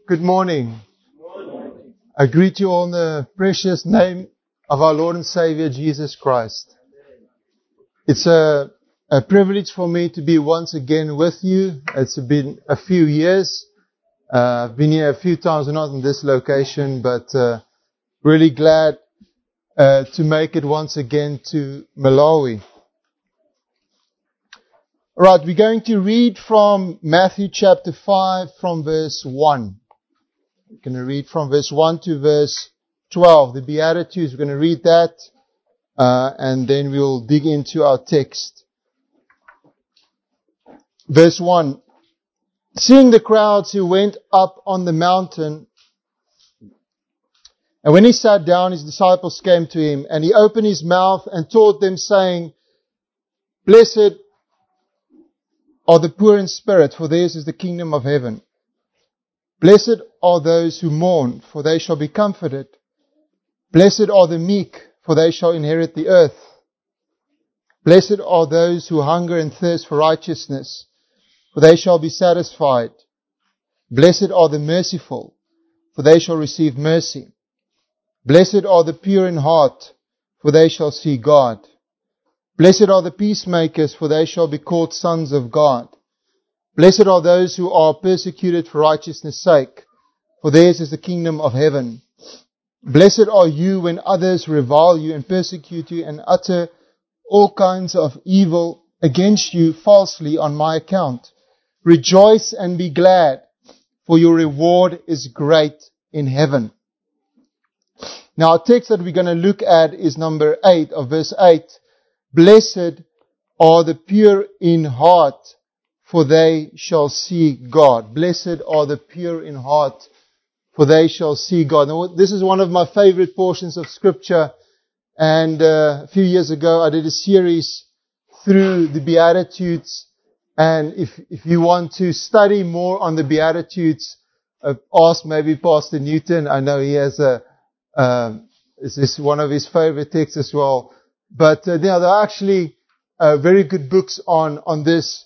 Good morning. I greet you all in the precious name of our Lord and Savior, Jesus Christ. It's a privilege for me to be once again with you. It's been a few years. I've been here a few times, not in this location, but really glad to make it once again to Malawi. Right, we're going to read from Matthew chapter 5 from verse 1. We're going to read from verse 1 to verse 12. The Beatitudes, we're going to read that, and then we'll dig into our text. Verse 1. Seeing the crowds, he went up on the mountain, and when he sat down, his disciples came to him, and he opened his mouth and taught them, saying, Blessed are the poor in spirit, for theirs is the kingdom of heaven. Blessed are those who mourn, for they shall be comforted. Blessed are the meek, for they shall inherit the earth. Blessed are those who hunger and thirst for righteousness, for they shall be satisfied. Blessed are the merciful, for they shall receive mercy. Blessed are the pure in heart, for they shall see God. Blessed are the peacemakers, for they shall be called sons of God. Blessed are those who are persecuted for righteousness' sake, for theirs is the kingdom of heaven. Blessed are you when others revile you and persecute you and utter all kinds of evil against you falsely on my account. Rejoice and be glad, for your reward is great in heaven. Now our text that we're going to look at is number 8 of verse 8. Blessed are the pure in heart, for they shall see God. Blessed are the pure in heart, for they shall see God. Now, this is one of my favorite portions of Scripture. And a few years ago, I did a series through the Beatitudes. And if you want to study more on the Beatitudes, ask maybe Pastor Newton. I know he has this is one of his favorite texts as well. But there are actually very good books on this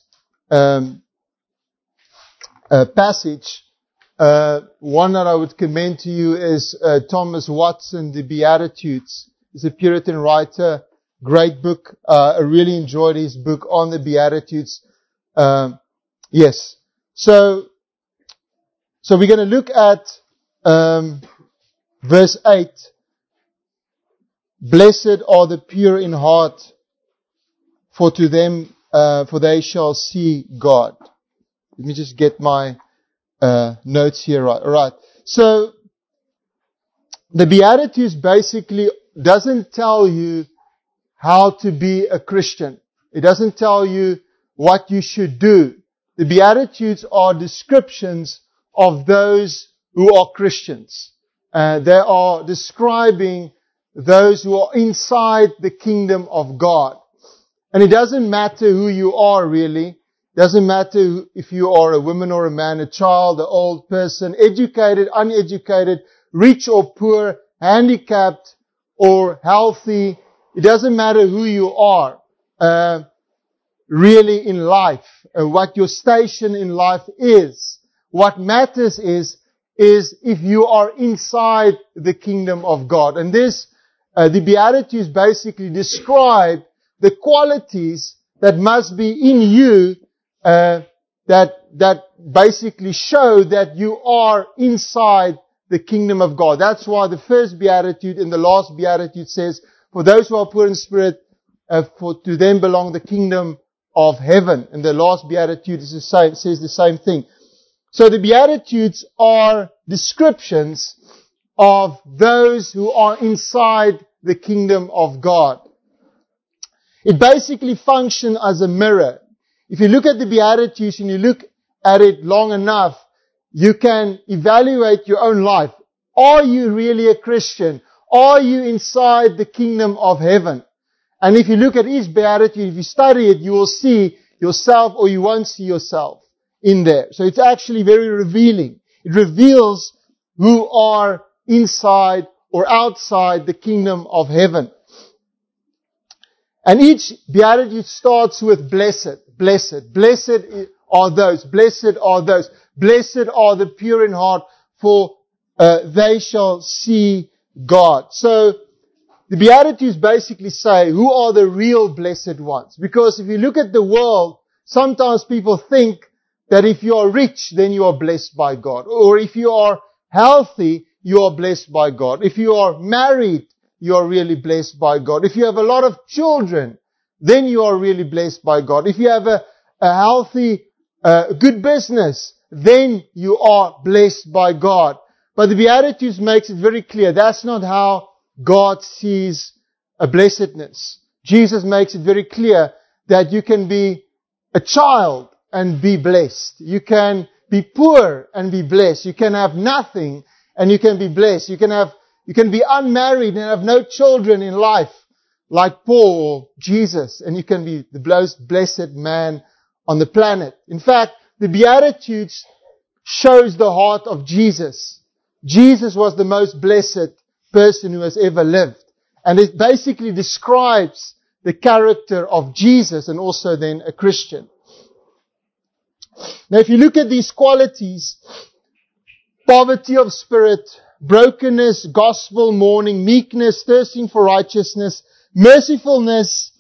passage. One that I would commend to you is Thomas Watson, The Beatitudes. He's a Puritan writer. Great book. I really enjoyed his book on the Beatitudes. Yes. So we're going to look at verse 8. Blessed are the pure in heart, for they shall see God. Let me just get my notes here right. All right. So the Beatitudes basically doesn't tell you how to be a Christian. It doesn't tell you what you should do. The Beatitudes are descriptions of those who are Christians. They are describing those who are inside the kingdom of God. And it doesn't matter who you are really. Doesn't matter if you are a woman or a man, a child, an old person, educated, uneducated, rich or poor, handicapped or healthy. It doesn't matter who you are really in life, what your station in life is. What matters is if you are inside the kingdom of God. And this, the Beatitudes basically describe the qualities that must be in you that basically show that you are inside the kingdom of God. That's why the first Beatitude and the last Beatitude says, for those who are poor in spirit, to them belong the kingdom of heaven. And the last Beatitude is says the same thing. So the Beatitudes are descriptions of those who are inside the kingdom of God. It basically functions as a mirror. If you look at the Beatitudes and you look at it long enough, you can evaluate your own life. Are you really a Christian? Are you inside the kingdom of heaven? And if you look at each Beatitude, if you study it, you will see yourself or you won't see yourself in there. So it's actually very revealing. It reveals who are inside or outside the kingdom of heaven. And each Beatitude starts with blessed, blessed. Blessed are those, blessed are those. Blessed are the pure in heart, for they shall see God. So, the Beatitudes basically say, who are the real blessed ones? Because if you look at the world, sometimes people think that if you are rich, then you are blessed by God. Or if you are healthy, you are blessed by God. If you are married, you are really blessed by God. If you have a lot of children, then you are really blessed by God. If you have a healthy, good business, then you are blessed by God. But the Beatitudes makes it very clear that's not how God sees a blessedness. Jesus makes it very clear that you can be a child and be blessed. You can be poor and be blessed. You can have nothing and you can be blessed. You can be unmarried and have no children in life, like Paul or Jesus, and you can be the most blessed man on the planet. In fact, the Beatitudes shows the heart of Jesus. Jesus was the most blessed person who has ever lived. And it basically describes the character of Jesus and also then a Christian. Now if you look at these qualities, poverty of spirit, brokenness, gospel mourning, meekness, thirsting for righteousness, mercifulness,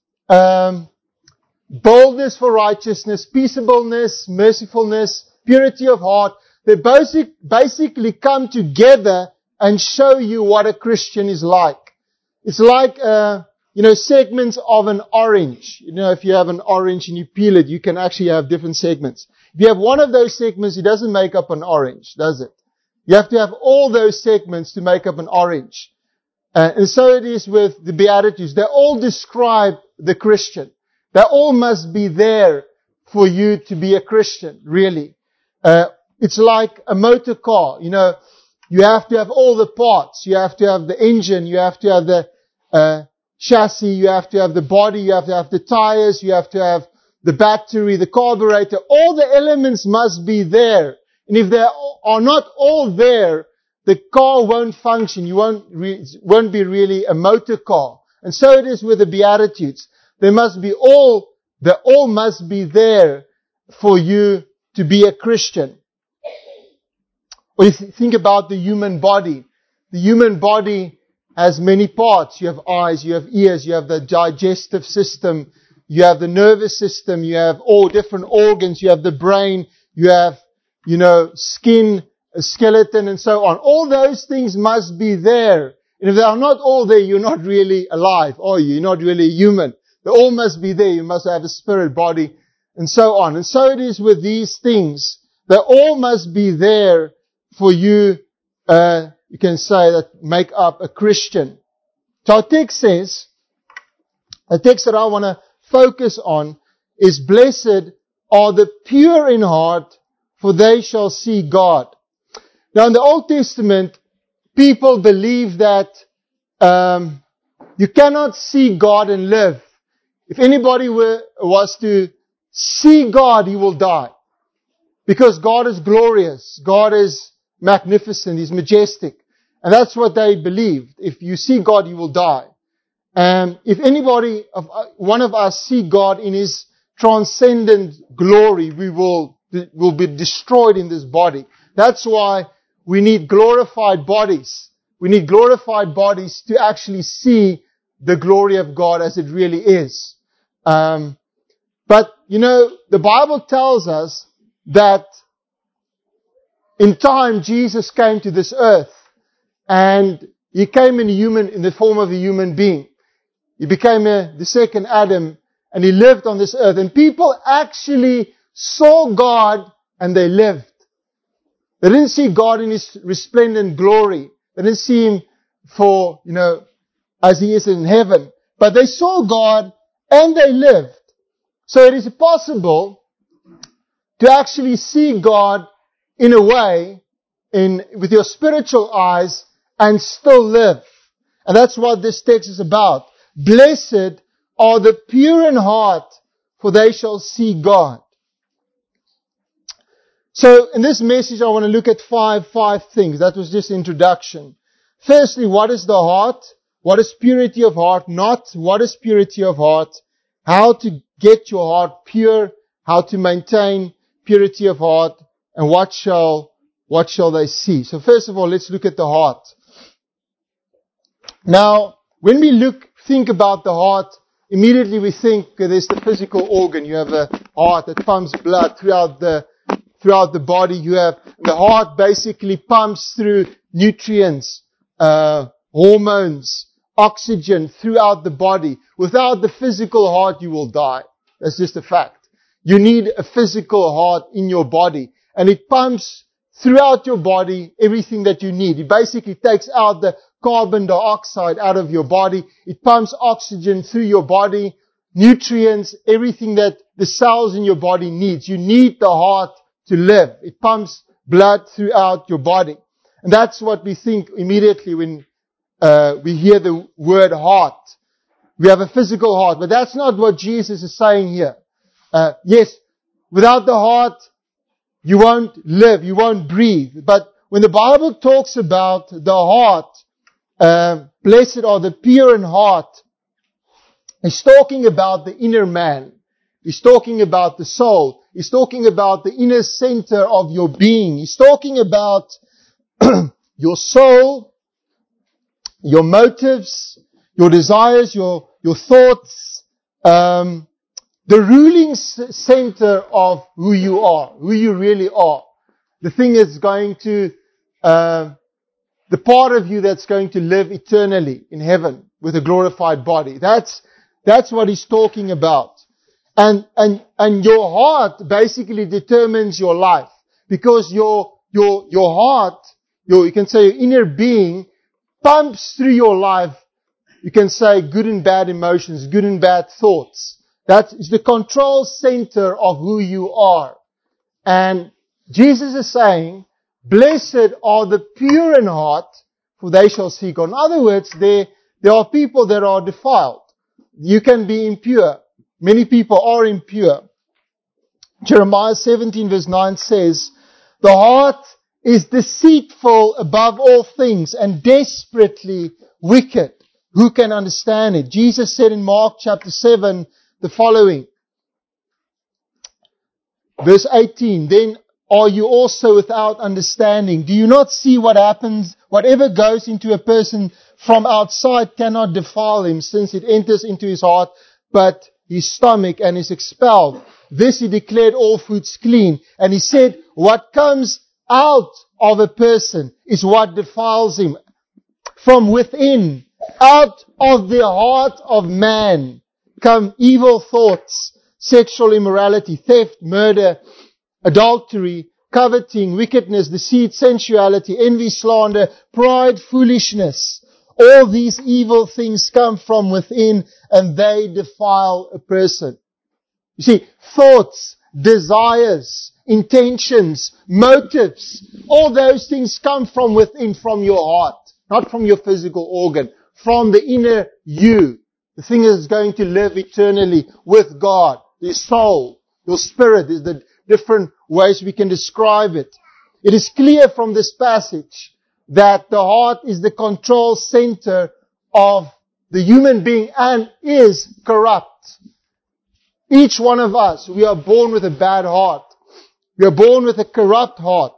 boldness for righteousness, peaceableness, mercifulness, purity of heart, they basically come together and show you what a Christian is like. It's like, segments of an orange. If you have an orange and you peel it, you can actually have different segments. If you have one of those segments, it doesn't make up an orange, does it? You have to have all those segments to make up an orange. And so it is with the Beatitudes. They all describe the Christian. They all must be there for you to be a Christian, really. It's like a motor car. You have to have all the parts. You have to have the engine. You have to have the chassis. You have to have the body. You have to have the tires. You have to have the battery, the carburetor. All the elements must be there. And if they are not all there, the car won't function. You won't be really a motor car. And so it is with the Beatitudes. They all must be there for you to be a Christian. Or if you think about the human body. The human body has many parts. You have eyes, you have ears, you have the digestive system, you have the nervous system, you have all different organs, you have the brain, you have, skin, a skeleton, and so on. All those things must be there. And if they are not all there, you're not really alive, are you? You're not really human. They all must be there. You must have a spirit, body, and so on. And so it is with these things. They all must be there for you, you can say, that make up a Christian. So our text says, the text that I want to focus on is, blessed are the pure in heart, for they shall see God. Now in the Old Testament, people believe that you cannot see God and live. If anybody was to see God, he will die. Because God is glorious. God is magnificent. He's majestic. And that's what they believed. If you see God, you will die. If one of us see God in His transcendent glory, we will be destroyed in this body. That's why we need glorified bodies. We need glorified bodies to actually see the glory of God as it really is. But, the Bible tells us that in time Jesus came to this earth and He came in the form of a human being. He became the second Adam and He lived on this earth. And people actually saw God and they lived. They didn't see God in His resplendent glory. They didn't see Him for, as He is in heaven. But they saw God and they lived. So it is possible to actually see God in a way, with your spiritual eyes, and still live. And that's what this text is about. Blessed are the pure in heart, for they shall see God. So in this message I want to look at five things. That was just introduction. Firstly, what is the heart? What is purity of heart? What is purity of heart? How to get your heart pure? How to maintain purity of heart? And what shall what shall they see? So first of all, let's look at the heart. Now, when we think about the heart, immediately we think there's the physical organ. You have a heart that pumps blood throughout the body. The heart basically pumps through nutrients, hormones, oxygen throughout the body. Without the physical heart, you will die. That's just a fact. You need a physical heart in your body, and it pumps throughout your body everything that you need. It basically takes out the carbon dioxide out of your body. It pumps oxygen through your body, nutrients, everything that the cells in your body needs. You need the heart to live. It pumps blood throughout your body. And that's what we think immediately when we hear the word heart. We have a physical heart, but that's not what Jesus is saying here. Yes, without the heart, you won't live, you won't breathe. But when the Bible talks about the heart, blessed are the pure in heart, He's talking about the inner man. He's talking about the soul. He's talking about the inner center of your being. He's talking about your soul, your motives, your desires, your thoughts, the ruling center of who you are, who you really are. The thing is going to, the part of you that's going to live eternally in heaven with a glorified body. That's what he's talking about. And your heart basically determines your life. Because your heart, you can say your inner being, pumps through your life, you can say good and bad emotions, good and bad thoughts. That is the control center of who you are. And Jesus is saying, blessed are the pure in heart, for they shall see God. In other words, there are people that are defiled. You can be impure. Many people are impure. Jeremiah 17 verse 9 says, the heart is deceitful above all things and desperately wicked. Who can understand it? Jesus said in Mark chapter 7 the following. Verse 18, then are you also without understanding? Do you not see what happens? Whatever goes into a person from outside cannot defile him, since it enters into his heart, but his stomach, and is expelled. This he declared all foods clean. And he said, what comes out of a person is what defiles him. From within, out of the heart of man, come evil thoughts, sexual immorality, theft, murder, adultery, coveting, wickedness, deceit, sensuality, envy, slander, pride, foolishness. All these evil things come from within, and they defile a person. You see, thoughts, desires, intentions, motives, all those things come from within, from your heart, not from your physical organ, from the inner you. The thing is going to live eternally with God, your soul, your spirit is the different ways we can describe it. It is clear from this passage that the heart is the control center of the human being and is corrupt. Each one of us, we are born with a bad heart. We are born with a corrupt heart.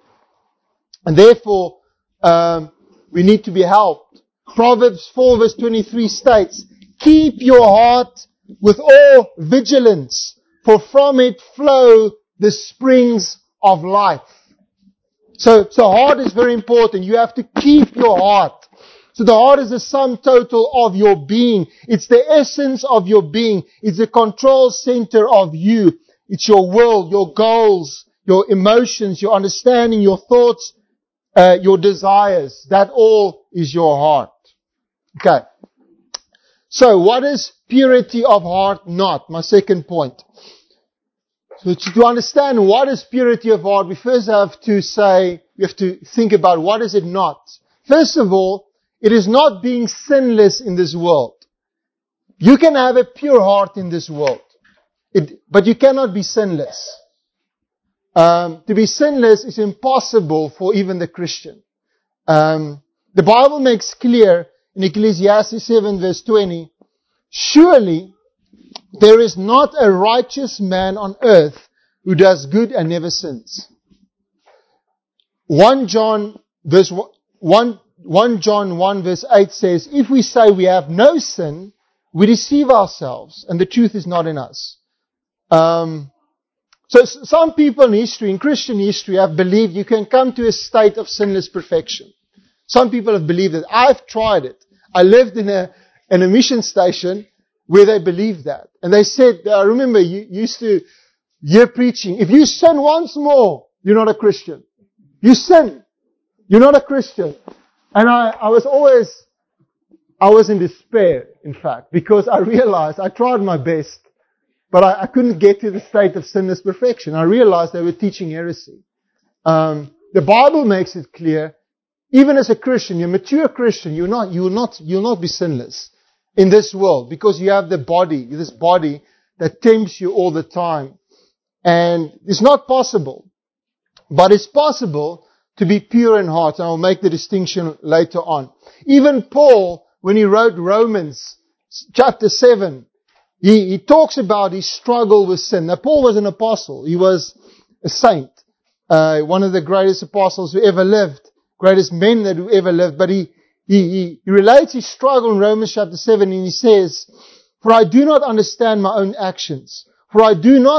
And therefore, we need to be helped. Proverbs 4 verse 23 states, keep your heart with all vigilance, for from it flow the springs of life. So heart is very important. You have to keep your heart. So the heart is the sum total of your being. It's the essence of your being. It's the control center of you. It's your will, your goals, your emotions, your understanding, your thoughts, your desires. That all is your heart. Okay. So what is purity of heart not? My second point. So to understand what is purity of heart, we first have to think about what is it not. First of all, it is not being sinless in this world. You can have a pure heart in this world, but you cannot be sinless. To be sinless is impossible for even the Christian. The Bible makes clear in Ecclesiastes 7 verse 20, surely there is not a righteous man on earth who does good and never sins. 1 John 1 verse 8 says, if we say we have no sin, we deceive ourselves and the truth is not in us. So some people in history, in Christian history, have believed you can come to a state of sinless perfection. Some people have believed it. I've tried it. I lived in a mission station where they believed that. And they said, I remember you used to hear preaching, if you sin once more, you're not a Christian. You sin, you're not a Christian. And I was in despair, in fact, because I realized I tried my best, but I couldn't get to the state of sinless perfection. I realized they were teaching heresy. The Bible makes it clear, even as a Christian, you're a mature Christian, you'll not be sinless in this world because you have this body that tempts you all the time. And it's not possible, but it's possible to be pure in heart. And I'll make the distinction later on. Even Paul, when he wrote Romans chapter 7, he talks about his struggle with sin. Now, Paul was an apostle. He was a saint, one of the greatest apostles who ever lived, greatest men that who ever lived. But he relates his struggle in Romans chapter 7, and he says, for I do not understand my own actions. For I do not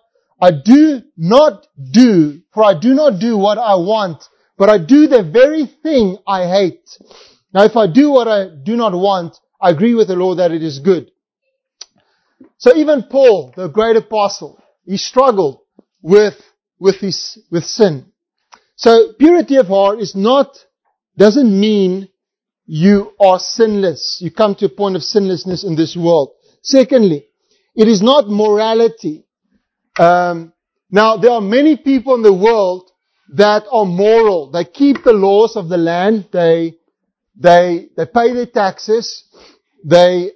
do what I want, but I do the very thing I hate. Now, if I do what I do not want, I agree with the Lord that it is good. So even Paul, the great apostle, he struggled with sin. So purity of heart doesn't mean you are sinless. You come to a point of sinlessness in this world. Secondly, it is not morality. Now, there are many people in the world that are moral. They keep the laws of the land. They pay their taxes. They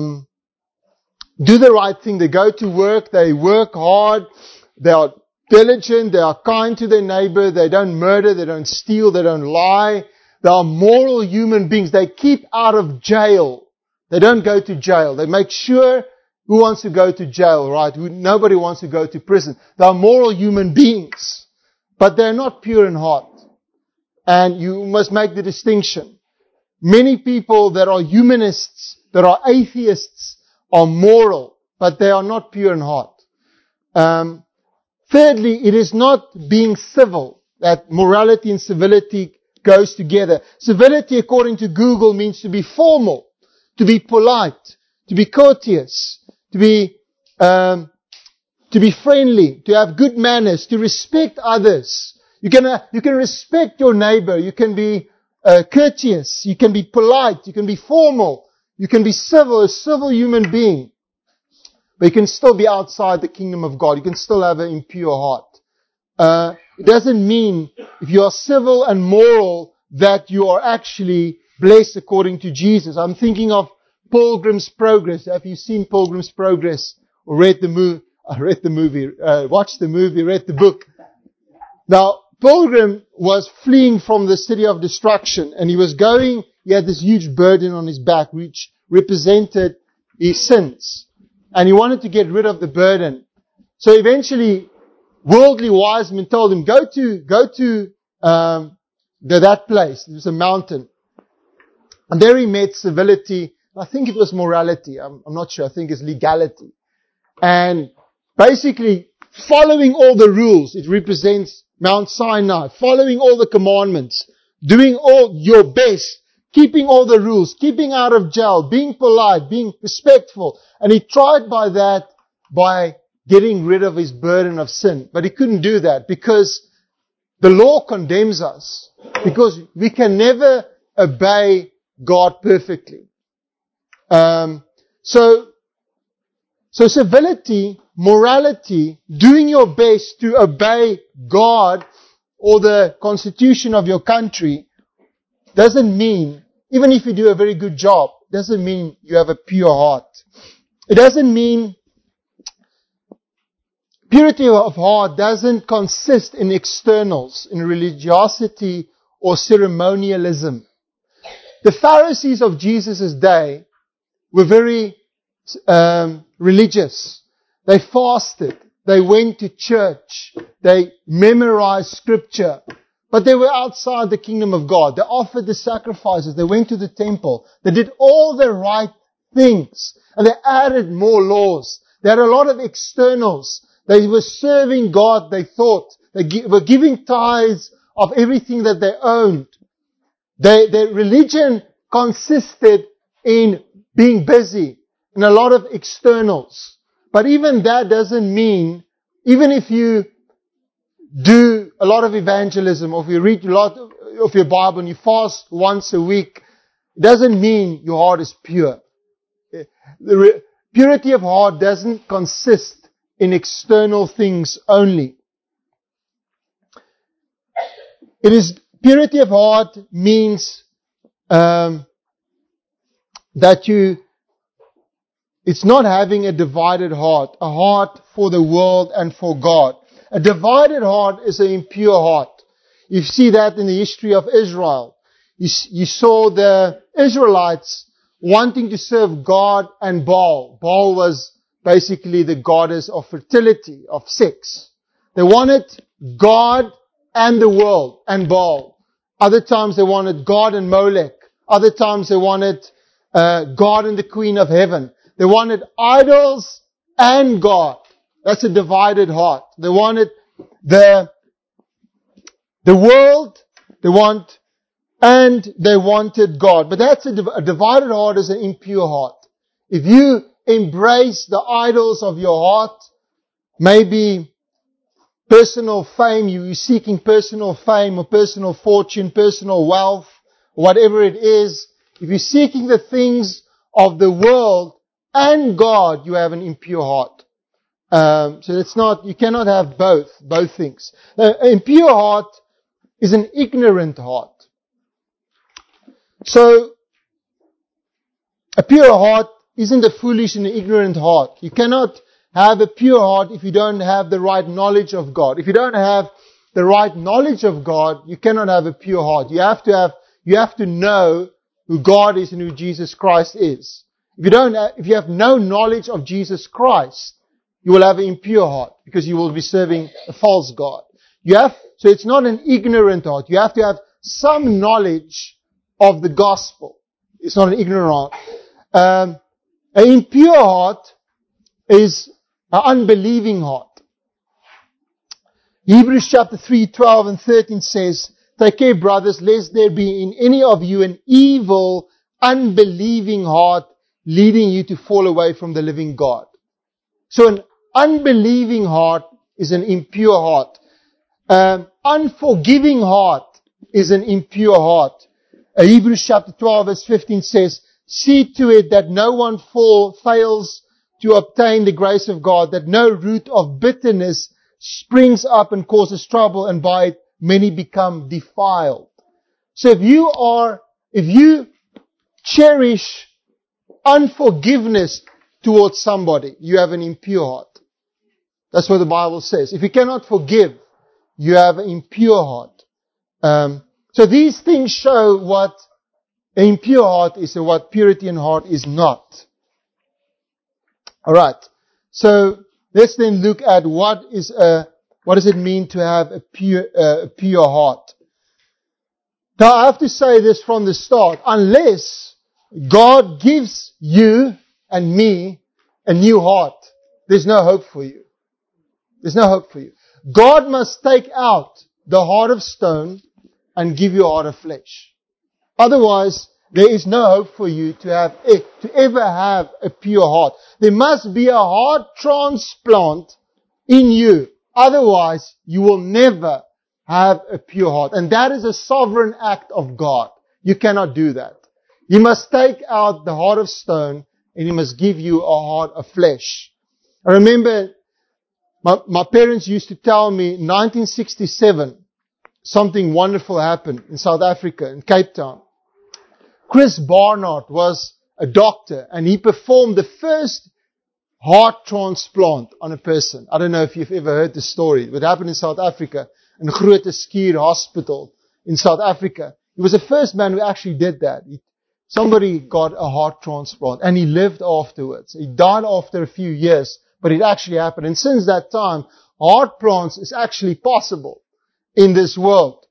do the right thing. They go to work. They work hard. They are diligent. They are kind to their neighbor. They don't murder. They don't steal. They don't lie. They are moral human beings. They keep out of jail. They don't go to jail. They make sure. Who wants to go to jail, right? Nobody wants to go to prison. They are moral human beings, but they're not pure in heart. And you must make the distinction. Many people that are humanists, that are atheists, are moral, but they are not pure in heart. Thirdly, it is not being civil. That morality and civility goes together. Civility, according to Google, means to be formal, to be polite, to be courteous, to be friendly, to have good manners, to respect others. You can respect your neighbor. You can be courteous. You can be polite. You can be formal. You can be civil, a civil human being. But you can still be outside the kingdom of God. You can still have an impure heart. It doesn't mean if you are civil and moral that you are actually blessed according to Jesus. I'm thinking of Pilgrim's Progress. Have you seen Pilgrim's Progress or watched the movie, read the book? Now, Pilgrim was fleeing from the city of destruction and he had this huge burden on his back which represented his sins. And he wanted to get rid of the burden. So eventually, worldly wise men told him, go to that place. It was a mountain. And there he met civility. I think it was morality. I'm not sure. I think it's legality. And basically, following all the rules, it represents Mount Sinai. Following all the commandments. Doing all your best. Keeping all the rules. Keeping out of jail. Being polite. Being respectful. And he tried by getting rid of his burden of sin. But he couldn't do that because the law condemns us. Because we can never obey God perfectly. So civility, morality, doing your best to obey God or the constitution of your country doesn't mean, even if you do a very good job, doesn't mean you have a pure heart. It doesn't mean purity of heart doesn't consist in externals, in religiosity or ceremonialism. The Pharisees of Jesus' day were very religious. They fasted. They went to church. They memorized scripture. But they were outside the kingdom of God. They offered the sacrifices. They went to the temple. They did all the right things. And they added more laws. They had a lot of externals. They were serving God, they thought. They were giving tithes of everything that they owned. Their religion consisted in being busy and a lot of externals. But even that doesn't mean, even if you do a lot of evangelism, or if you read a lot of your Bible and you fast once a week, it doesn't mean your heart is pure. The purity of heart doesn't consist in external things only. Purity of heart means that it's not having a divided heart, a heart for the world and for God. A divided heart is an impure heart. You see that in the history of Israel. You saw the Israelites wanting to serve God and Baal. Baal was basically the goddess of fertility, of sex. They wanted God and the world and Baal. Other times they wanted God and Molech. Other times they wanted God and the Queen of Heaven. They wanted idols and God. That's a divided heart. They wanted the world, they wanted God. But that's a divided heart is an impure heart. If you embrace the idols of your heart, maybe personal fame, you're seeking personal fame or personal fortune, personal wealth, whatever it is, if you're seeking the things of the world and God, you have an impure heart. So it's not, you cannot have both things. An impure heart is an ignorant heart. So, a pure heart isn't a foolish and ignorant heart. You cannot have a pure heart if you don't have the right knowledge of God. If you don't have the right knowledge of God, you cannot have a pure heart. You have to know who God is and who Jesus Christ is. If you have no knowledge of Jesus Christ, you will have an impure heart because you will be serving a false God. So it's not an ignorant heart. You have to have some knowledge of the gospel. It's not an ignorant heart. An impure heart is an unbelieving heart. Hebrews chapter 3, 12 and 13 says, "Take care, brothers, lest there be in any of you an evil, unbelieving heart leading you to fall away from the living God." So an unbelieving heart is an impure heart. Unforgiving heart is an impure heart. Hebrews chapter 12 verse 15 says, "See to it that no one fails to obtain the grace of God, that no root of bitterness springs up and causes trouble, and by it many become defiled." So if you cherish unforgiveness towards somebody, you have an impure heart. That's what the Bible says. If you cannot forgive, you have an impure heart. So these things show what an impure heart is and what purity in heart is not. Alright. So let's then look at what does it mean to have a pure heart. Now I have to say this from the start. Unless God gives you and me a new heart, there's no hope for you. There's no hope for you. God must take out the heart of stone and give you a heart of flesh. Otherwise, there is no hope for you to ever have a pure heart. There must be a heart transplant in you. Otherwise, you will never have a pure heart. And that is a sovereign act of God. You cannot do that. He must take out the heart of stone and He must give you a heart of flesh. I remember my parents used to tell me in 1967, something wonderful happened in South Africa, in Cape Town. Chris Barnard was a doctor and he performed the first heart transplant on a person. I don't know if you've ever heard the story. It happened in South Africa, in Groote Schuur Hospital in South Africa. He was the first man who actually did that. Somebody got a heart transplant and he lived afterwards. He died after a few years, but it actually happened. And since that time, heart plants is actually possible in this world.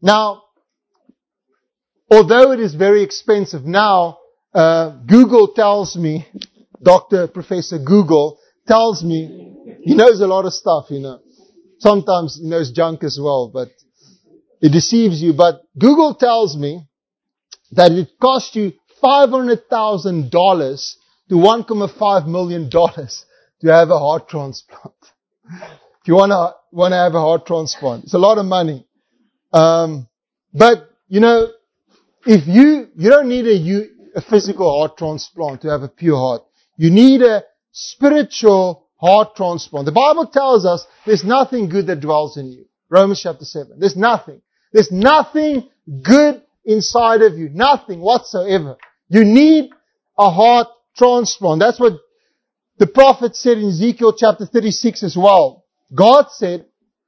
Now, although it is very expensive now, Google tells me, Professor Google tells me, he knows a lot of stuff, Sometimes he knows junk as well, but it deceives you. But Google tells me that it costs you $500,000 to $1.5 million to have a heart transplant. If you want to have a heart transplant, it's a lot of money. But if you don't need a physical heart transplant to have a pure heart. You need a spiritual heart transplant. The Bible tells us there's nothing good that dwells in you. Romans chapter 7. There's nothing. There's nothing good inside of you. Nothing whatsoever. You need a heart transplant. That's what the prophet said in Ezekiel chapter 36 as well. God said,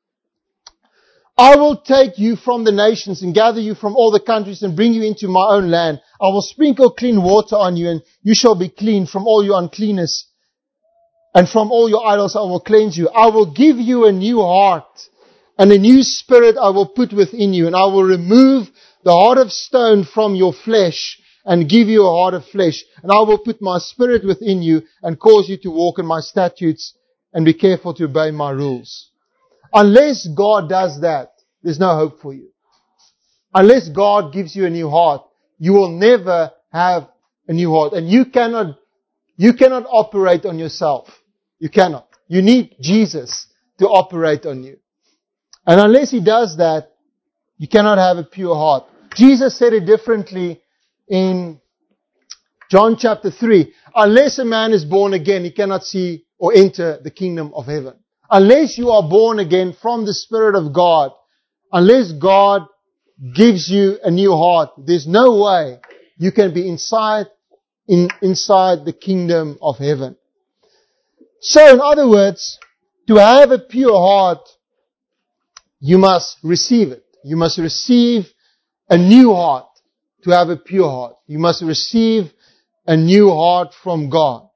I will take you from the nations and gather you from all the countries and bring you into my own land. I will sprinkle clean water on you and you shall be clean from all your uncleanness. And from all your idols I will cleanse you. I will give you a new heart and a new spirit I will put within you. And I will remove the heart of stone from your flesh and give you a heart of flesh. And I will put my spirit within you and cause you to walk in my statutes and be careful to obey my rules. Unless God does that, there's no hope for you. Unless God gives you a new heart, you will never have a new heart. And you cannot operate on yourself. You cannot. You need Jesus to operate on you. And unless He does that, you cannot have a pure heart. Jesus said it differently in John chapter 3. Unless a man is born again, he cannot see or enter the kingdom of heaven. Unless you are born again from the Spirit of God, unless God gives you a new heart, there's no way you can be inside the kingdom of heaven. So, in other words, to have a pure heart, you must receive it. You must receive a new heart to have a pure heart. You must receive a new heart from God.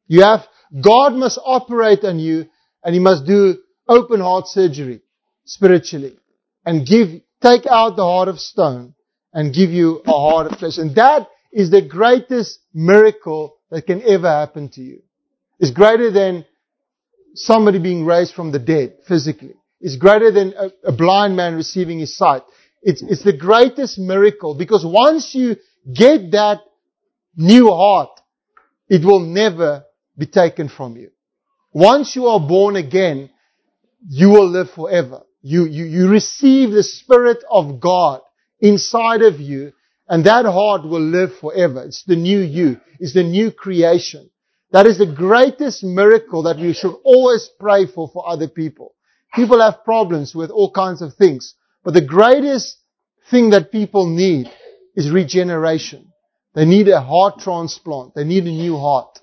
God must operate on you, and He must do open heart surgery spiritually and take out the heart of stone and give you a heart of flesh. And that is the greatest miracle that can ever happen to you. It's greater than somebody being raised from the dead physically. It's greater than a blind man receiving his sight. It's the greatest miracle, because once you get that new heart, it will never be taken from you. Once you are born again, you will live forever. You receive the Spirit of God inside of you, and that heart will live forever. It's the new you. It's the new creation. That is the greatest miracle that we should always pray for other people. People have problems with all kinds of things, but the greatest thing that people need is regeneration. They need a heart transplant. They need a new heart.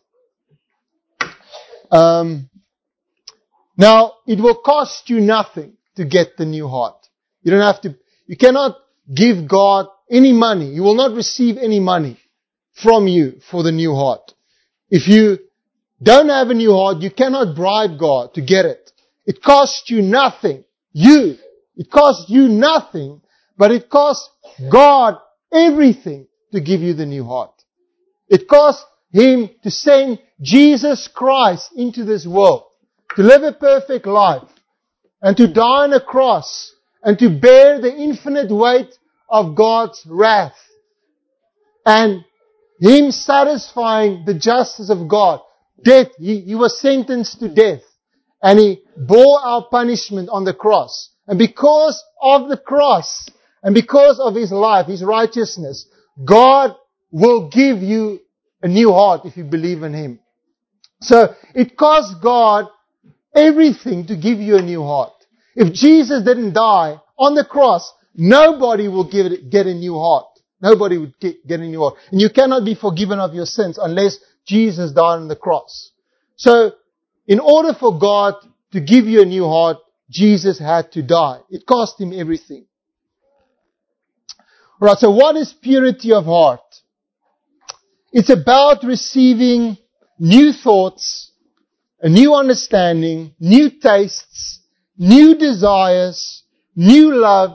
Now, it will cost you nothing to get the new heart. You cannot give God any money. You will not receive any money from you for the new heart. If you don't have a new heart, you cannot bribe God to get it. It costs you nothing. It costs you nothing, but it costs God everything to give you the new heart. It costs Him to send Jesus Christ into this world, to live a perfect life, and to die on a cross, and to bear the infinite weight of God's wrath, and Him satisfying the justice of God. Death, He was sentenced to death, and He bore our punishment on the cross. And because of the cross, and because of His life, His righteousness, God will give you a new heart if you believe in Him. So, it costs God everything to give you a new heart. If Jesus didn't die on the cross, nobody will get a new heart. Nobody would get a new heart. And you cannot be forgiven of your sins unless Jesus died on the cross. So, in order for God to give you a new heart, Jesus had to die. It cost Him everything. Alright, so what is purity of heart? It's about receiving new thoughts, a new understanding, new tastes, new desires, new loves,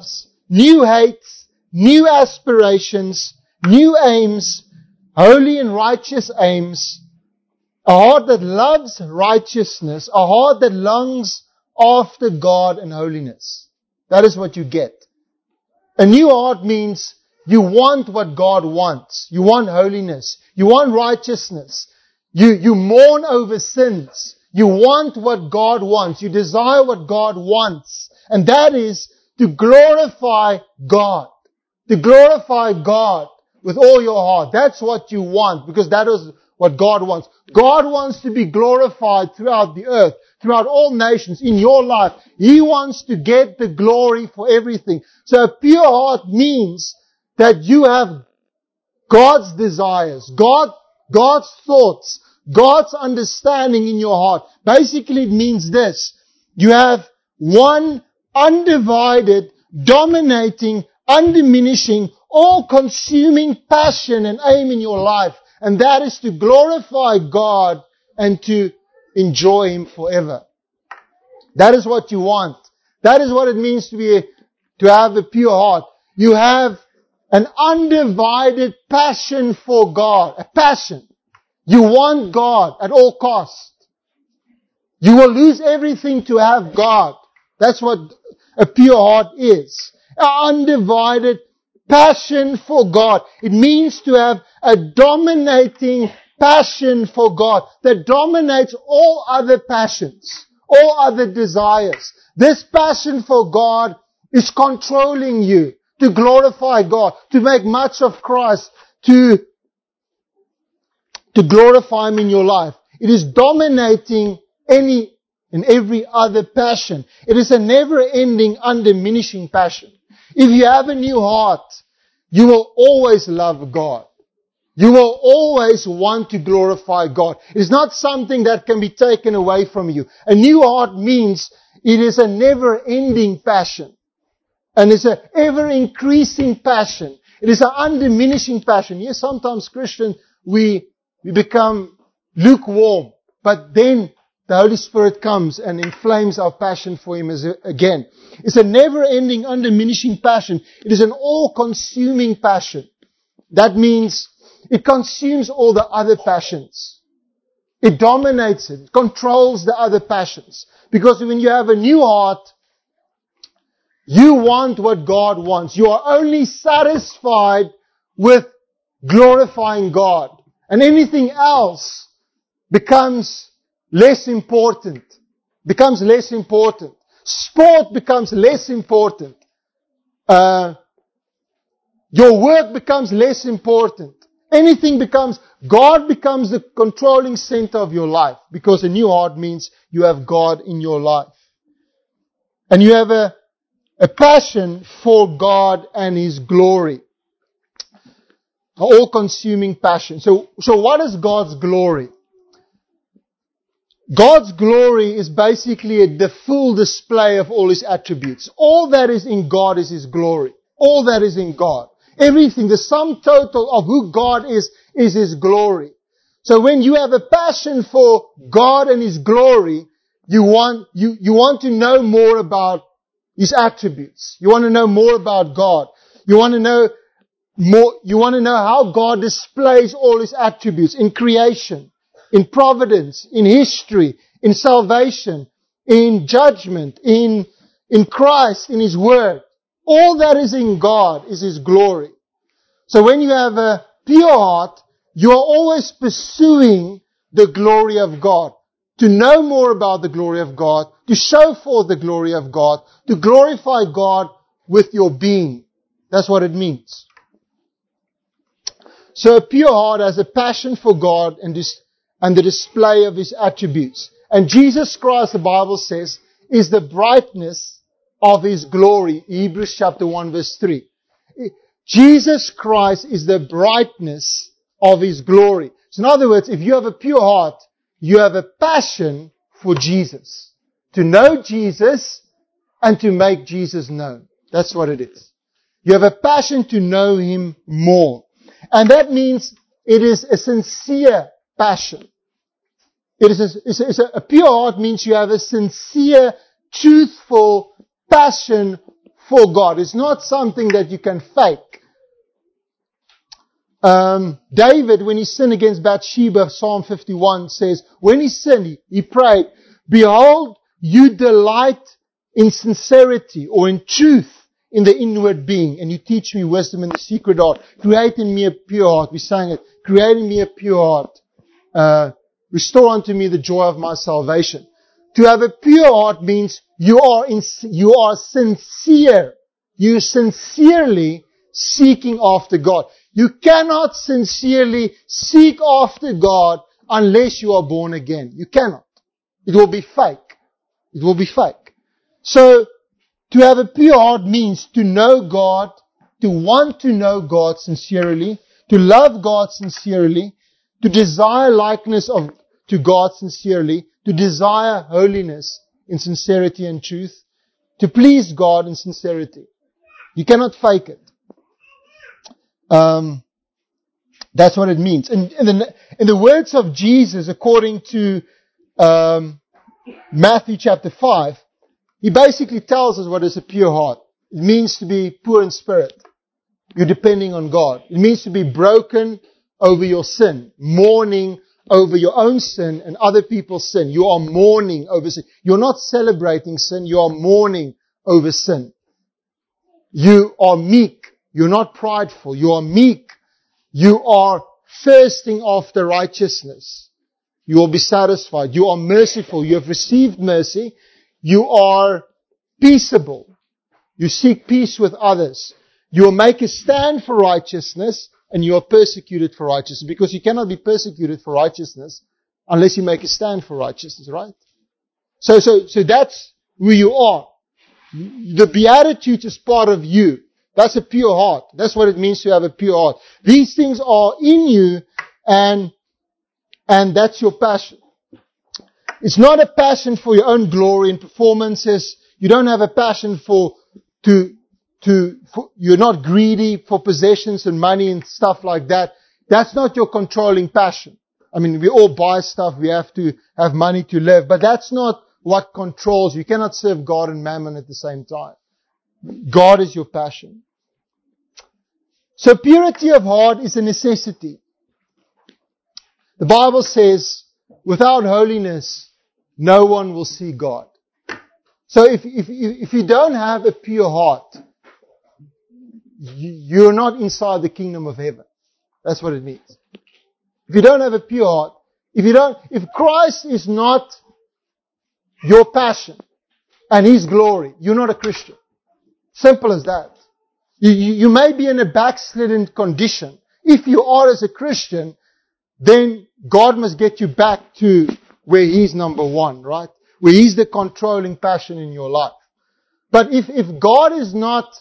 new hates, new aspirations, new aims, holy and righteous aims, a heart that loves righteousness, a heart that longs after God and holiness. That is what you get. A new heart means you want what God wants. You want holiness. You want righteousness. You mourn over sins. You want what God wants. You desire what God wants. And that is to glorify God. To glorify God with all your heart. That's what you want, because that is what God wants. God wants to be glorified throughout the earth, throughout all nations, in your life. He wants to get the glory for everything. So a pure heart means that you have God's desires, God's thoughts, God's understanding in your heart. Basically it means this: you have one undivided, dominating, undiminishing, all-consuming passion and aim in your life. And that is to glorify God and to enjoy Him forever. That is what you want. That is what it means to have a pure heart. You have an undivided passion for God. A passion. You want God at all costs. You will lose everything to have God. That's what a pure heart is. An undivided passion for God. It means to have a dominating passion for God that dominates all other passions, all other desires. This passion for God is controlling you to glorify God, to make much of Christ, to glorify Him in your life. It is dominating any and every other passion. It is a never-ending, undiminishing passion. If you have a new heart, you will always love God. You will always want to glorify God. It is not something that can be taken away from you. A new heart means it is a never-ending passion. And it's an ever-increasing passion. It is an undiminishing passion. Yes, sometimes Christians, we become lukewarm. But then the Holy Spirit comes and inflames our passion for Him again. It's a never-ending, undiminishing passion. It is an all-consuming passion. That means it consumes all the other passions. It dominates it. It controls the other passions. Because when you have a new heart, you want what God wants. You are only satisfied with glorifying God. And anything else becomes less important. Becomes less important. Sport becomes less important. Your work becomes less important. God becomes the controlling center of your life. Because a new heart means you have God in your life. And you have a passion for God and His glory. An all-consuming passion. So what is God's glory? God's glory is basically the full display of all His attributes. All that is in God is His glory. All that is in God. Everything, the sum total of who God is His glory. So when you have a passion for God and His glory, you want to know more about His attributes. You want to know more about God. You want to know how God displays all His attributes in creation, in providence, in history, in salvation, in judgment, in Christ, in His Word. All that is in God is His glory. So when you have a pure heart, you are always pursuing the glory of God. To know more about the glory of God, to show forth the glory of God, to glorify God with your being. That's what it means. So a pure heart has a passion for God and the display of His attributes. And Jesus Christ, the Bible says, is the brightness of His glory. Hebrews chapter 1 verse 3. Jesus Christ is the brightness of His glory. So in other words, if you have a pure heart, you have a passion for Jesus. To know Jesus and to make Jesus known. That's what it is. You have a passion to know Him more. And that means it is a sincere passion. A pure heart means you have a sincere, truthful passion for God. It's not something that you can fake. David, when he sinned against Bathsheba, Psalm 51 says, when he sinned, he prayed, "Behold, you delight in sincerity," or in truth, in the inward being, "and you teach me wisdom in the secret art. Create in me a pure heart." We sang it. "Create in me a pure heart. Restore unto me the joy of my salvation." To have a pure heart means you are sincere. You're sincerely seeking after God. You cannot sincerely seek after God unless you are born again. You cannot. It will be fake. It will be fake. So, to have a pure heart means to know God, to want to know God sincerely, to love God sincerely, to desire likeness to God sincerely, to desire holiness in sincerity and truth, to please God in sincerity. You cannot fake it. That's what it means. In the words of Jesus, according to Matthew chapter 5, He basically tells us what is a pure heart. It means to be poor in spirit. You're depending on God. It means to be broken over your sin, mourning over your own sin and other people's sin. You are mourning over sin. You're not celebrating sin. You are mourning over sin. You are meek. You're not prideful. You are meek. You are thirsting after righteousness. You will be satisfied. You are merciful. You have received mercy. You are peaceable. You seek peace with others. You will make a stand for righteousness, and you are persecuted for righteousness. Because you cannot be persecuted for righteousness unless you make a stand for righteousness, right? So that's who you are. The Beatitudes is part of you. That's a pure heart. That's what it means to have a pure heart. These things are in you, and that's your passion. It's not a passion for your own glory and performances. You don't have a passion you're not greedy for possessions and money and stuff like that. That's not your controlling passion. I mean, we all buy stuff. We have to have money to live, but that's not what controls you. You cannot serve God and mammon at the same time. God is your passion. So purity of heart is a necessity. The Bible says, without holiness, no one will see God. So if you don't have a pure heart, you're not inside the kingdom of heaven. That's what it means. If you don't have a pure heart, if Christ is not your passion and His glory, you're not a Christian. Simple as that. You may be in a backslidden condition. If you are as a Christian, then God must get you back to where He's number one, right? Where He's the controlling passion in your life. But if God is not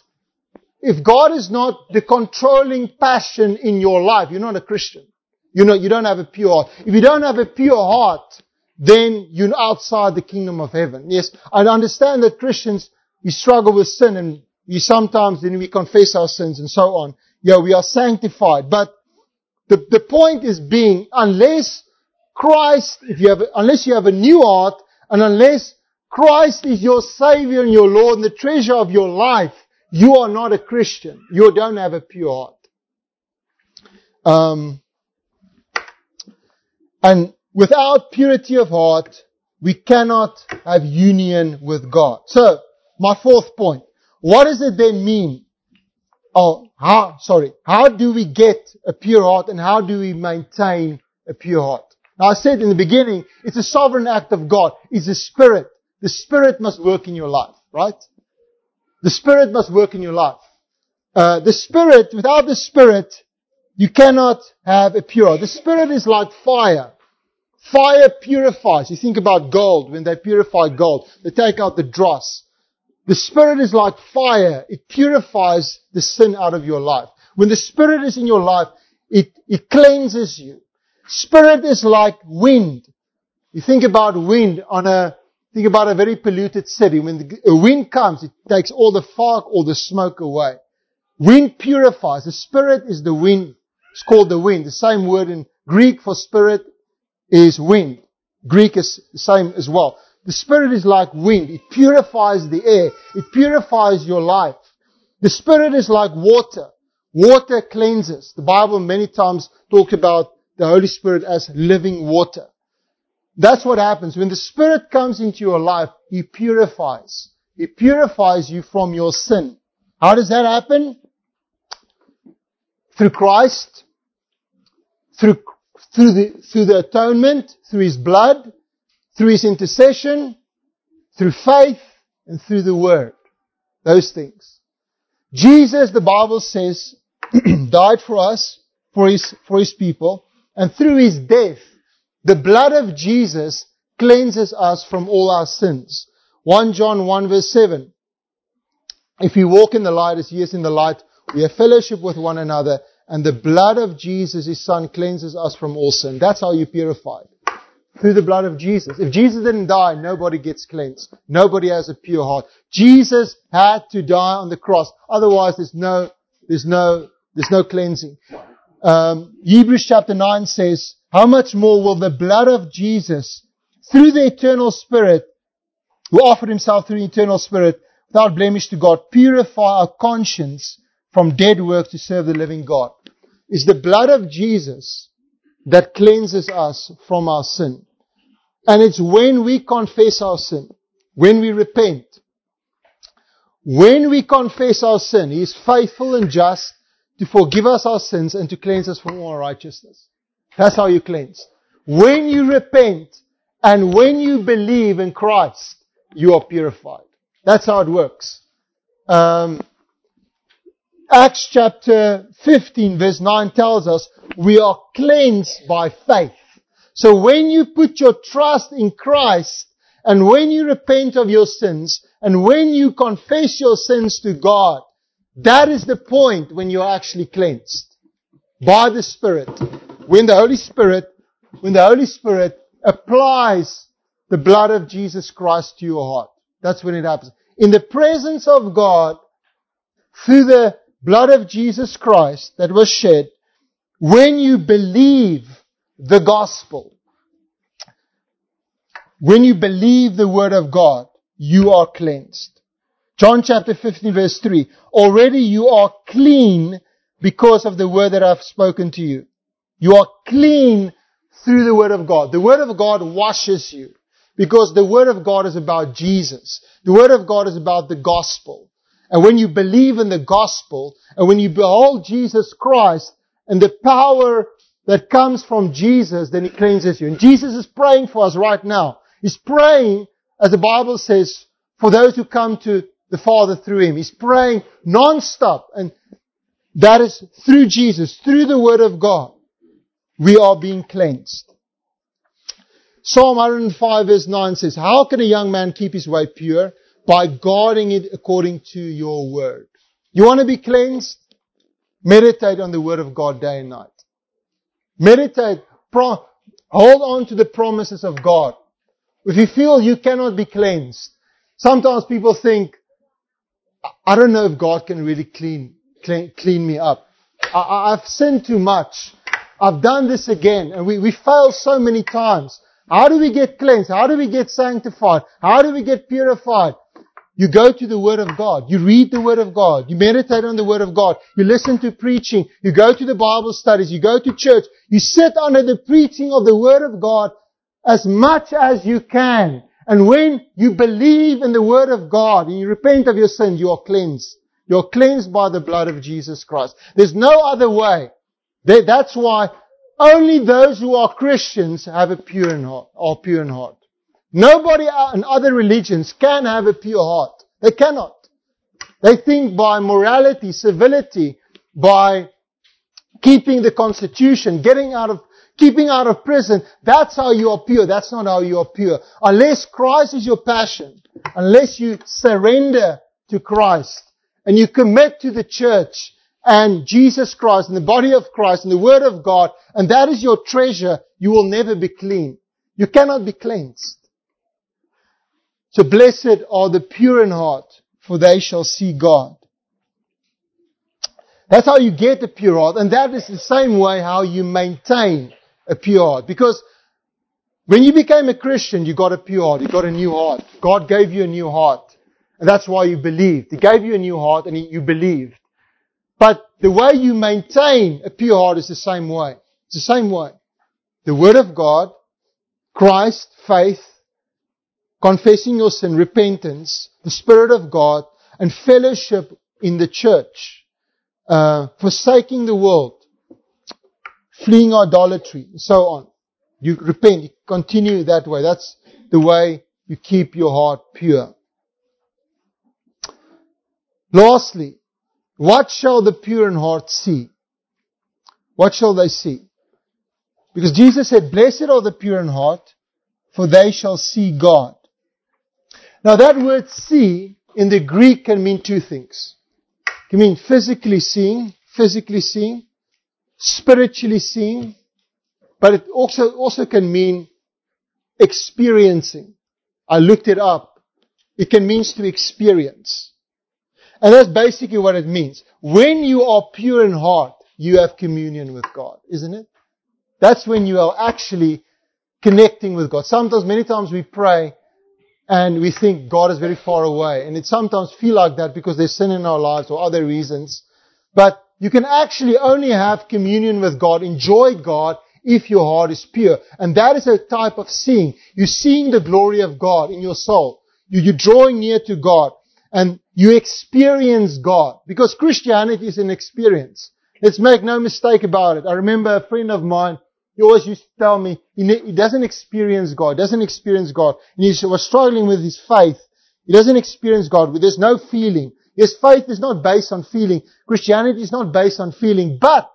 the controlling passion in your life, you're not a Christian. You don't have a pure heart. If you don't have a pure heart, then you're outside the kingdom of heaven. Yes, I understand that Christians, we struggle with sin, and we confess our sins and so on. Yeah, we are sanctified. But the point is being, unless you have a new heart, and unless Christ is your Savior and your Lord and the treasure of your life, you are not a Christian. You don't have a pure heart. And without purity of heart, we cannot have union with God. So, my fourth point. What does it then mean? How do we get a pure heart, and how do we maintain a pure heart? Now, I said in the beginning, it's a sovereign act of God. It's the Spirit. The Spirit must work in your life, right? The Spirit must work in your life. Without the Spirit, you cannot have a pure heart. The Spirit is like fire. Fire purifies. You think about gold. When they purify gold, they take out the dross. The Spirit is like fire. It purifies the sin out of your life. When the Spirit is in your life, it cleanses you. Spirit is like wind. You think about wind think about a very polluted city. When a wind comes, it takes all the fog, all the smoke away. Wind purifies. The Spirit is the wind. It's called the wind. The same word in Greek for Spirit is wind. Greek is the same as well. The Spirit is like wind. It purifies the air. It purifies your life. The Spirit is like water. Water cleanses. The Bible many times talks about the Holy Spirit as living water. That's what happens. When the Spirit comes into your life, He purifies. He purifies you from your sin. How does that happen? Through Christ, through the atonement, through His blood, through His intercession, through faith, and through the Word. Those things. Jesus, the Bible says, died for us, for His people, and through His death, the blood of Jesus cleanses us from all our sins. 1 John 1 verse 7. If we walk in the light as He is in the light, we have fellowship with one another, and the blood of Jesus, His Son, cleanses us from all sin. That's how you're purified. Through the blood of Jesus. If Jesus didn't die, nobody gets cleansed. Nobody has a pure heart. Jesus had to die on the cross. Otherwise, there's no cleansing. Hebrews chapter 9 says, how much more will the blood of Jesus, through the eternal Spirit, who offered Himself through the eternal Spirit, without blemish to God, purify our conscience from dead work to serve the living God. It's the blood of Jesus that cleanses us from our sin. And it's when we confess our sin, when we repent, when we confess our sin, He is faithful and just to forgive us our sins and to cleanse us from all unrighteousness. That's how you cleanse. When you repent and when you believe in Christ, you are purified. That's how it works. Acts chapter 15 verse 9 tells us we are cleansed by faith. So when you put your trust in Christ and when you repent of your sins and when you confess your sins to God, that is the point when you're actually cleansed by the Spirit. When the Holy Spirit applies the blood of Jesus Christ to your heart. That's when it happens. In the presence of God, through the blood of Jesus Christ that was shed, when you believe the gospel, when you believe the word of God, you are cleansed. John chapter 15 verse 3. Already you are clean because of the word that I've spoken to you. You are clean through the word of God. The word of God washes you because the word of God is about Jesus. The word of God is about the gospel. And when you believe in the gospel and when you behold Jesus Christ and the power that comes from Jesus, then He cleanses you. And Jesus is praying for us right now. He's praying, as the Bible says, for those who come to the Father through Him. He's praying non-stop. And that is through Jesus, through the Word of God, we are being cleansed. Psalm 105 verse 9 says, how can a young man keep his way pure? By guarding it according to your word. You want to be cleansed? Meditate on the Word of God day and night. Meditate. Hold on to the promises of God. If you feel you cannot be cleansed, sometimes people think, I don't know if God can really clean me up. I've sinned too much. I've done this again. And we fail so many times. How do we get cleansed? How do we get sanctified? How do we get purified? You go to the Word of God. You read the Word of God. You meditate on the Word of God. You listen to preaching. You go to the Bible studies. You go to church. You sit under the preaching of the Word of God as much as you can. And when you believe in the Word of God and you repent of your sin, you are cleansed. You're cleansed by the blood of Jesus Christ. There's no other way. That's why only those who are Christians have a pure in heart. Nobody in other religions can have a pure heart. They cannot. They think by morality, civility, by keeping the constitution, keeping out of prison, that's how you are pure. That's not how you are pure. Unless Christ is your passion, unless you surrender to Christ and you commit to the church and Jesus Christ and the body of Christ and the Word of God, and that is your treasure, you will never be clean. You cannot be cleansed. So blessed are the pure in heart, for they shall see God. That's how you get a pure heart, and that is the same way how you maintain a pure heart. Because When you became a Christian, you got a pure heart. You got a new heart. God gave you a new heart. And that's why you believed. He gave you a new heart and you believed. But the way you maintain a pure heart is the same way. It's the same way. The Word of God, Christ, faith, confessing your sin, repentance, the Spirit of God, and fellowship in the church, forsaking the world, fleeing idolatry, and so on. You repent, you continue that way. That's the way you keep your heart pure. Lastly, what shall the pure in heart see? What shall they see? Because Jesus said, blessed are the pure in heart, for they shall see God. Now that word see in the Greek can mean two things. It can mean physically seeing, spiritually seeing, but it also can mean experiencing. I looked it up. It can mean to experience. And that's basically what it means. When you are pure in heart, you have communion with God, isn't it? That's when you are actually connecting with God. Many times we pray and we think God is very far away. And it sometimes feel like that because there's sin in our lives or other reasons. But you can actually only have communion with God, enjoy God, if your heart is pure. And that is a type of seeing. You're seeing the glory of God in your soul. You're drawing near to God. And you experience God. Because Christianity is an experience. Let's make no mistake about it. I remember a friend of mine, he always used to tell me, he doesn't experience God. And he was struggling with his faith. He doesn't experience God. There's no feeling. His faith is not based on feeling. Christianity is not based on feeling. But,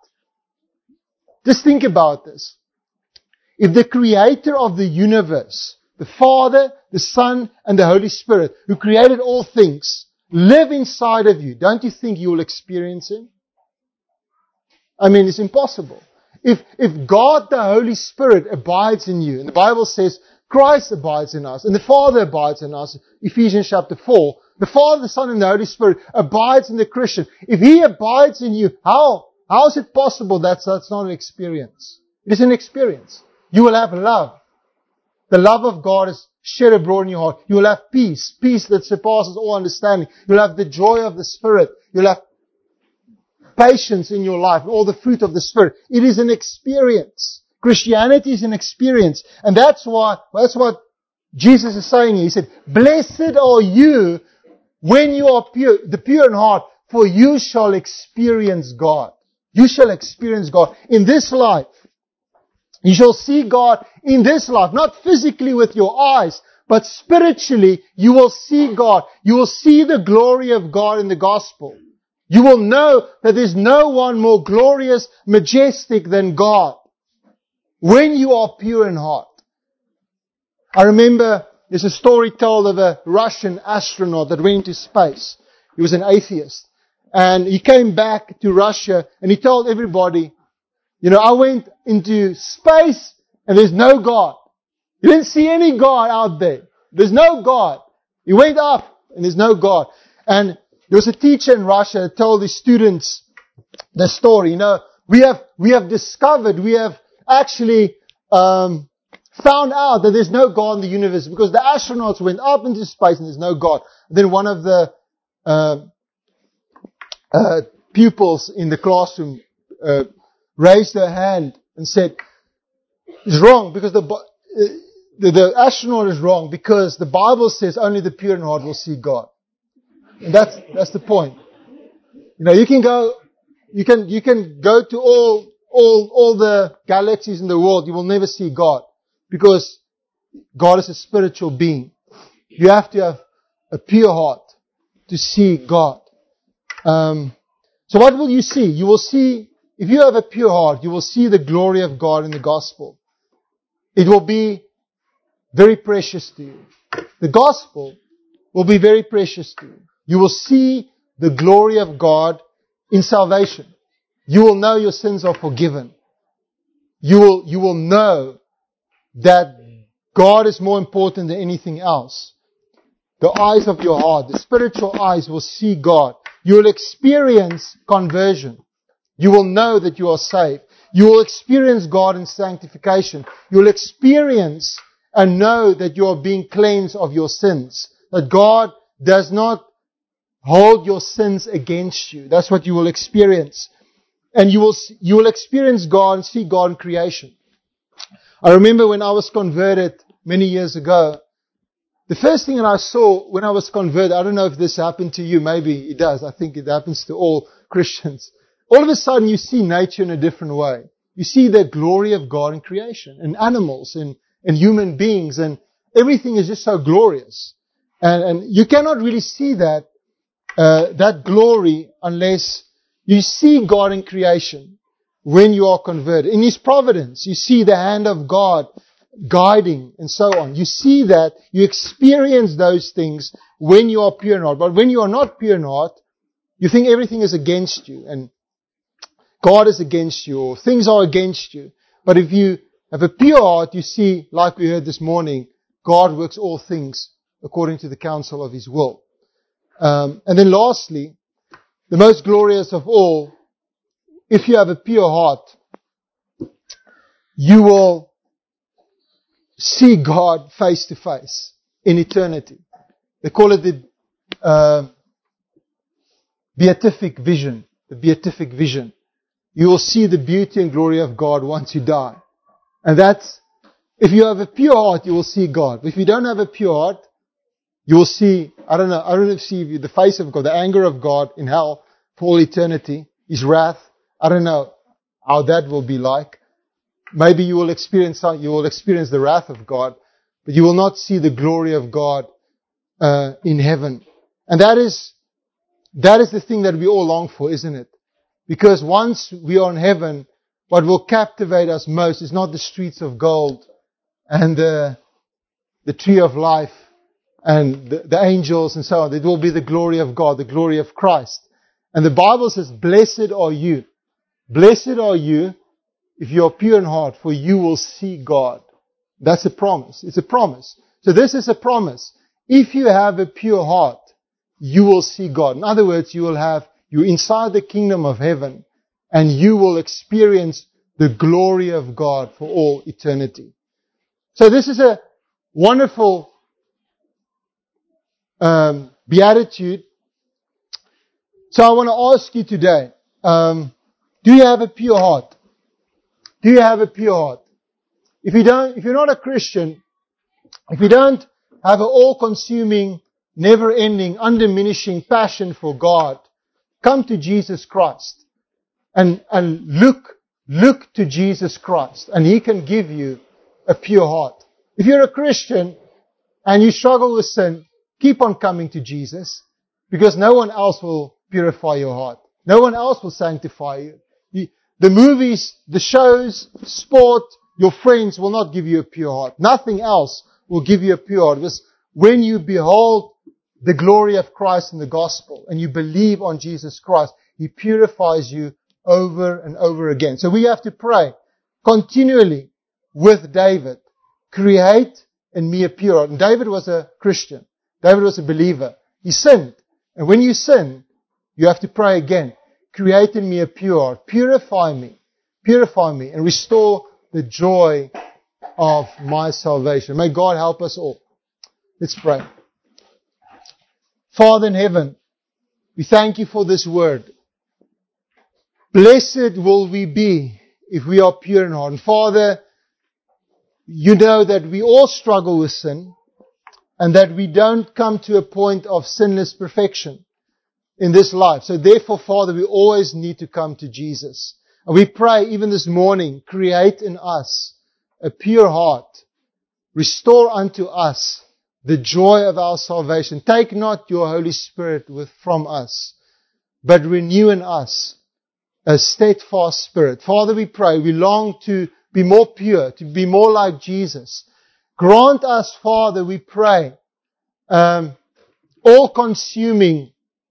just think about this. If the creator of the universe, the Father, the Son, and the Holy Spirit, who created all things, live inside of you, don't you think you will experience Him? I mean, it's impossible. If God, the Holy Spirit, abides in you, and the Bible says Christ abides in us, and the Father abides in us, Ephesians chapter 4, the Father, the Son, and the Holy Spirit abides in the Christian. If He abides in you, how is it possible that's not an experience? It is an experience. You will have love. The love of God is shed abroad in your heart. You will have peace that surpasses all understanding. You'll have the joy of the Spirit. You'll have patience in your life, all the fruit of the Spirit. It is an experience. Christianity is an experience. And that's what Jesus is saying. He said, blessed are you when you are pure, the pure in heart, for you shall experience God. You shall experience God in this life. You shall see God in this life, not physically with your eyes, but spiritually you will see God. You will see the glory of God in the gospel. You will know that there's no one more glorious, majestic than God when you are pure in heart. I remember there's a story told of a Russian astronaut that went into space. He was an atheist. And he came back to Russia and he told everybody, I went into space and there's no God. You didn't see any God out there. There's no God. He went up and there's no God. And there was a teacher in Russia that told his students the story. We have discovered, we have actually found out that there's no God in the universe because the astronauts went up into space and there's no God. Then one of the pupils in the classroom raised her hand and said, it's wrong because the astronaut is wrong because the Bible says only the pure in heart will see God. And that's the point. You can go to all the galaxies in the world, you will never see God because God is a spiritual being. You have to have a pure heart to see God. So what will you see? You will see, if you have a pure heart, you will see the glory of God in the gospel. It will be very precious to you. The gospel will be very precious to you. You will see the glory of God in salvation. You will know your sins are forgiven. You will know that God is more important than anything else. The eyes of your heart, the spiritual eyes will see God. You will experience conversion. You will know that you are saved. You will experience God in sanctification. You will experience and know that you are being cleansed of your sins. That God does not hold your sins against you. That's what you will experience. And you will experience God and see God in creation. I remember when I was converted many years ago, the first thing that I saw when I was converted, I don't know if this happened to you, maybe it does. I think it happens to all Christians. All of a sudden you see nature in a different way. You see the glory of God in creation, and animals, and human beings, and everything is just so glorious. And you cannot really see that glory unless you see God in creation when you are converted. In His providence, you see the hand of God guiding and so on. You see that, you experience those things when you are pure in heart. But when you are not pure in heart, you think everything is against you and God is against you or things are against you. But if you have a pure heart, you see, like we heard this morning, God works all things according to the counsel of His will. And then lastly, the most glorious of all, if you have a pure heart, you will see God face to face in eternity. They call it the beatific vision. The beatific vision. You will see the beauty and glory of God once you die. And that's, if you have a pure heart, you will see God. But if you don't have a pure heart, you will see, I don't know, see the face of God, the anger of God in hell for all eternity, His wrath. I don't know how that will be like. Maybe you will experience the wrath of God, but you will not see the glory of God in heaven. And that is the thing that we all long for, isn't it? Because once we are in heaven, what will captivate us most is not the streets of gold and the tree of life and the angels and so on. It will be the glory of God, the glory of Christ. And the Bible says, blessed are you. Blessed are you if you are pure in heart, for you will see God. That's a promise. It's a promise. So this is a promise. If you have a pure heart, you will see God. In other words, you're inside the kingdom of heaven, and you will experience the glory of God for all eternity. So this is a wonderful beatitude. So I want to ask you today, do you have a pure heart? Do you have a pure heart? If you're not a Christian, if you don't have an all-consuming, never-ending, undiminishing passion for God, come to Jesus Christ and look to Jesus Christ, and He can give you a pure heart. If you're a Christian and you struggle with sin, keep on coming to Jesus, because no one else will purify your heart. No one else will sanctify you. The movies, the shows, sport, your friends will not give you a pure heart. Nothing else will give you a pure heart. Because when you behold the glory of Christ in the gospel and you believe on Jesus Christ, He purifies you over and over again. So we have to pray continually with David, create in me a pure heart. And David was a Christian. David was a believer. He sinned. And when you sin, you have to pray again. Create in me a pure heart. Purify me, and restore the joy of my salvation. May God help us all. Let's pray. Father in heaven, we thank You for this word. Blessed will we be if we are pure in heart. And Father, You know that we all struggle with sin, and that we don't come to a point of sinless perfection in this life. So therefore, Father, we always need to come to Jesus. And we pray even this morning, create in us a pure heart. Restore unto us the joy of our salvation. Take not Your Holy Spirit from us, but renew in us a steadfast spirit. Father, we pray, we long to be more pure, to be more like Jesus. Grant us, Father, we pray, all-consuming,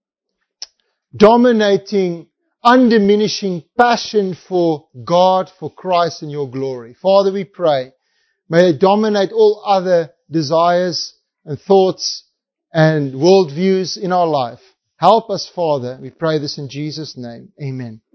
dominating, undiminishing passion for God, for Christ and Your glory. Father, we pray, may it dominate all other desires and thoughts and worldviews in our life. Help us, Father. We pray this in Jesus' name. Amen.